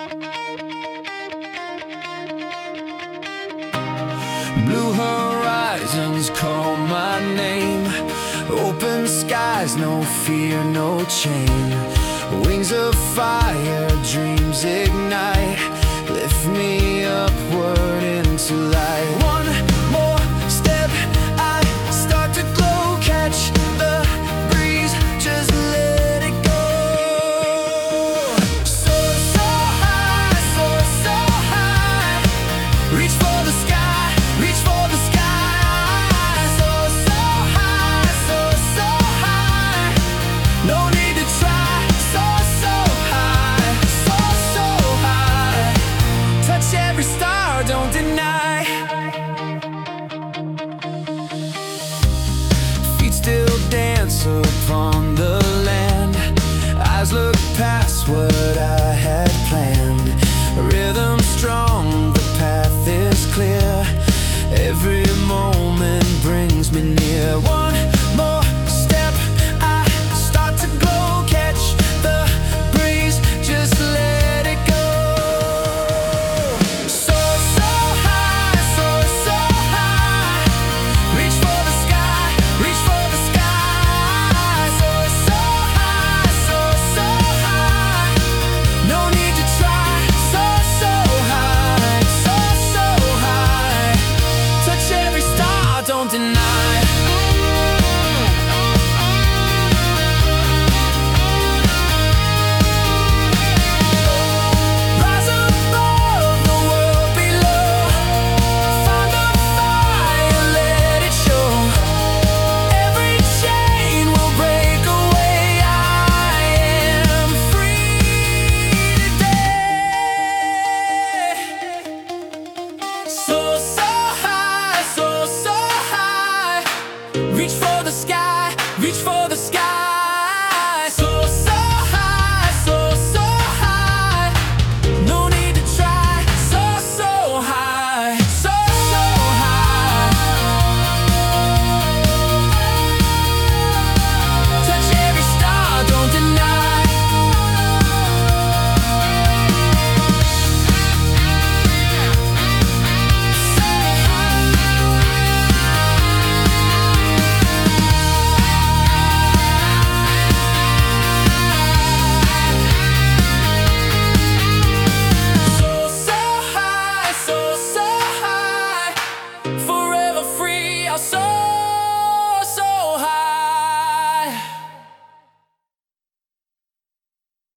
Blue horizons call my name. Open skies, no fear, no chain. Wings of fire, dreams ignite. Lift me upward into light. One more step, I start to glow. Catch the breeze, just let it go. Soar so high, soar so high. Reach for the sky, reach for the sky. Soar so high, soar so high. No need to try. Soar so high, soar so high. Touch every star, don't deny. Feet still dance upon the land. Eyes look past what I had planned. Rhythm strong, the path is clear. Every moment brings me near.